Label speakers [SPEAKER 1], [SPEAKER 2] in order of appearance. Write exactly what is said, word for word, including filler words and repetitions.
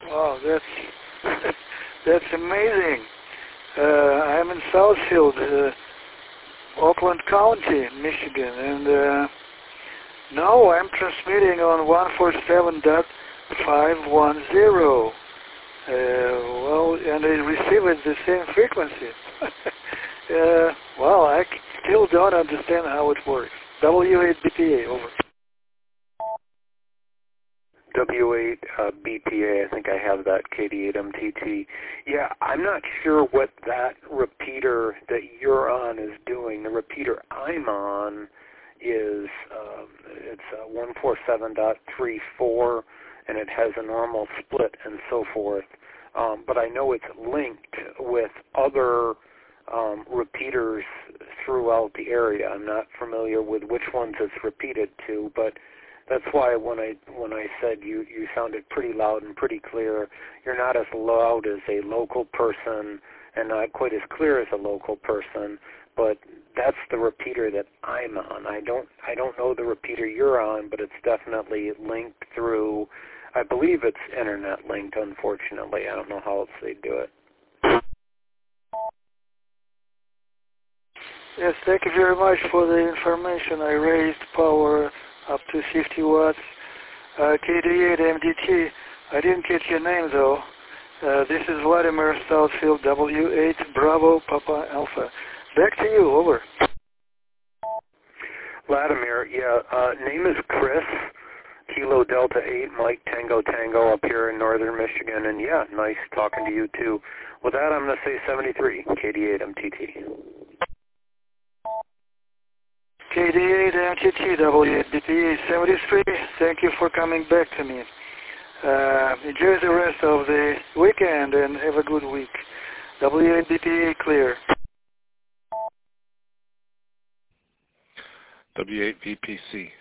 [SPEAKER 1] Wow, that's that's amazing. Uh, I'm in Southfield, uh, Oakland County, Michigan, and uh, now I'm transmitting on one forty-seven dot five ten. Uh, well, and I receive at the same frequency. uh, well, I still don't understand how it works. W eight B P A, over.
[SPEAKER 2] W eight uh, B P A, I think I have that, K D eight M T T. Yeah, I'm not sure what that repeater that you're on is doing. The repeater I'm on is, um, it's uh, one forty-seven dot thirty-four, and it has a normal split and so forth. Um, but I know it's linked with other um, repeaters throughout the area. I'm not familiar with which ones it's repeated to, but that's why when I when I said you, you sounded pretty loud and pretty clear, you're not as loud as a local person and not quite as clear as a local person, but that's the repeater that I'm on. I don't I don't know the repeater you're on, but it's definitely linked through, I believe it's internet linked, unfortunately. I don't know how else they do it.
[SPEAKER 1] Yes, thank you very much for the information. I raised power up to fifty watts. Uh, K D eight M D T. I didn't get your name though. Uh, this is Vladimir, Southfield, W eight Bravo Papa Alpha. Back to you, over.
[SPEAKER 2] Vladimir, yeah, uh, name is Chris, Kilo Delta eight, Mike Tango Tango up here in northern Michigan, and yeah, nice talking to you too. With that, I'm going to say seventy-three, K D eight M T T.
[SPEAKER 1] K D eight M T T, W eight B P A seventy-three, thank you for coming back to me. Uh, enjoy the rest of the weekend and have a good week. W eight B P A clear.
[SPEAKER 3] W eight V P C.